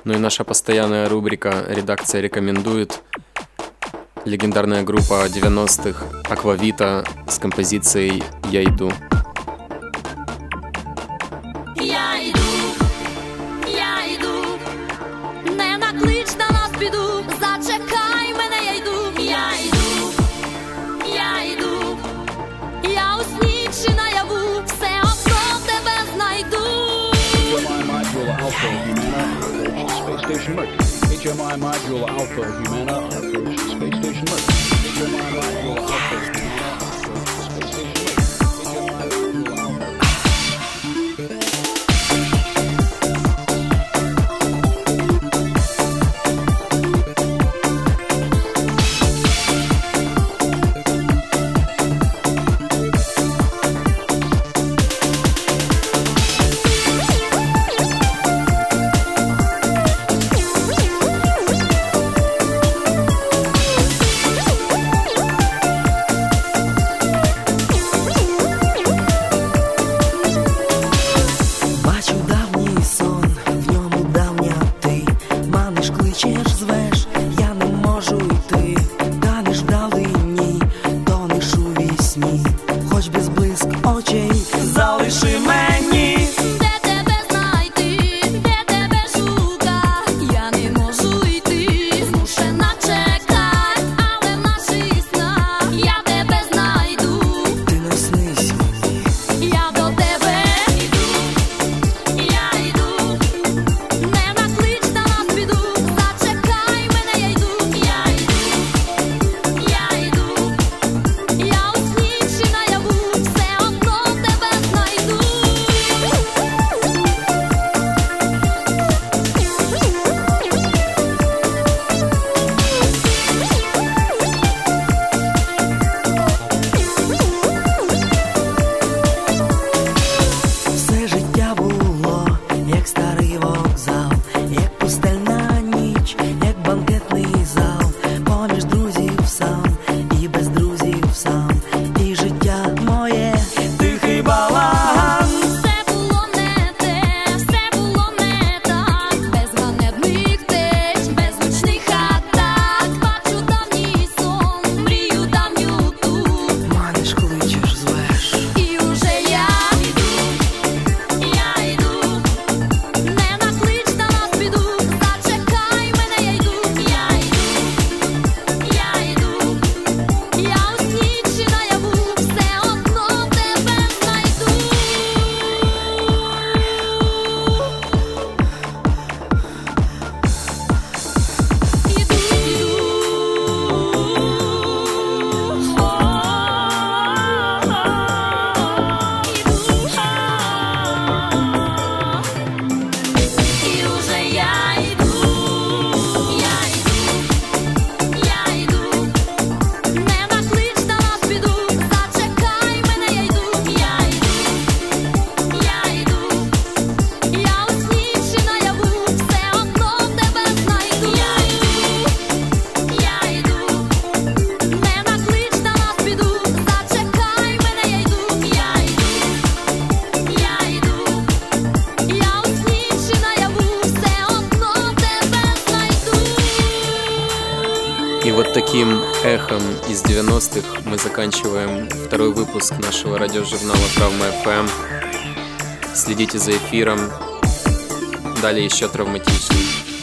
Ну и наша постоянная рубрика «Редакция рекомендует». Легендарная группа 90-х Аквавита с композицией «Я иду». Я йду, не наклич на нас піду, зачекай мене, я йду, я йду, я у сні чи наяву, все одно тебе знайду. HMI Module Alpha Humana, approach Space Station Mercury. HMI Module Alpha Humana, approach Space Station Mercury. HMI Module Alpha. И вот таким эхом из 90-х мы заканчиваем второй выпуск нашего радиожурнала «Травма FM». Следите за эфиром. Далее еще травматичнее.